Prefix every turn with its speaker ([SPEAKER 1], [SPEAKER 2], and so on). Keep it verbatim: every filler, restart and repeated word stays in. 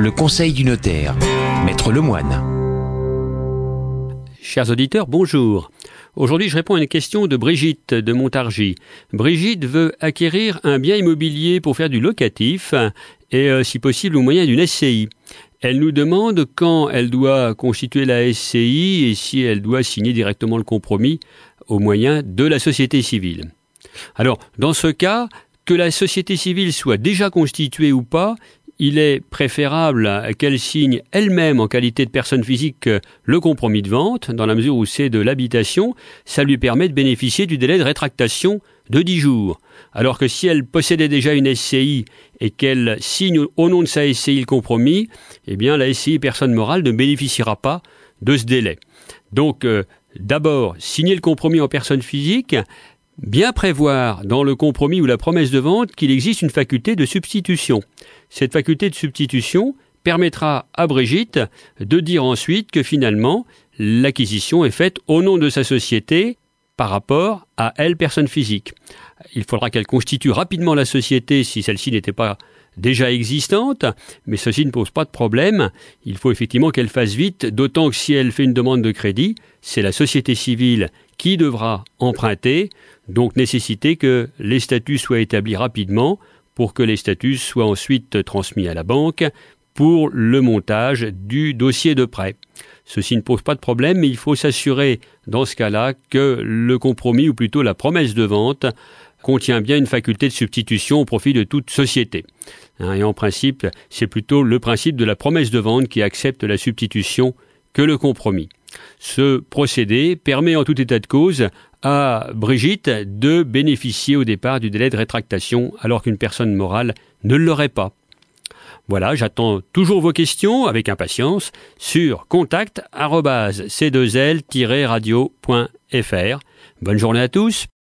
[SPEAKER 1] Le conseil du notaire, Maître Lemoine.
[SPEAKER 2] Chers auditeurs, bonjour. Aujourd'hui, je réponds à une question de Brigitte de Montargis. Brigitte veut acquérir un bien immobilier pour faire du locatif et, euh, si possible, au moyen d'une S C I. Elle nous demande quand elle doit constituer la S C I et si elle doit signer directement le compromis au moyen de la société civile. Alors, dans ce cas, que la société civile soit déjà constituée ou pas, il est préférable qu'elle signe elle-même en qualité de personne physique le compromis de vente, dans la mesure où c'est de l'habitation, ça lui permet de bénéficier du délai de rétractation de dix jours. Alors que si elle possédait déjà une S C I et qu'elle signe au nom de sa S C I le compromis, eh bien la S C I personne morale ne bénéficiera pas de ce délai. Donc euh, d'abord, signer le compromis en personne physique, bien prévoir dans le compromis ou la promesse de vente qu'il existe une faculté de substitution. Cette faculté de substitution permettra à Brigitte de dire ensuite que finalement l'acquisition est faite au nom de sa société par rapport à elle, personne physique. Il faudra qu'elle constitue rapidement la société si celle-ci n'était pas déjà existante, mais ceci ne pose pas de problème. Il faut effectivement qu'elle fasse vite, d'autant que si elle fait une demande de crédit, c'est la société civile qui devra emprunter, donc nécessiter que les statuts soient établis rapidement pour que les statuts soient ensuite transmis à la banque pour le montage du dossier de prêt. Ceci ne pose pas de problème, mais il faut s'assurer dans ce cas-là que le compromis, ou plutôt la promesse de vente, contient bien une faculté de substitution au profit de toute société. Et en principe, c'est plutôt le principe de la promesse de vente qui accepte la substitution que le compromis. Ce procédé permet en tout état de cause à Brigitte de bénéficier au départ du délai de rétractation alors qu'une personne morale ne l'aurait pas. Voilà, j'attends toujours vos questions avec impatience sur contact arobase c deux l tiret radio point f r. Bonne journée à tous.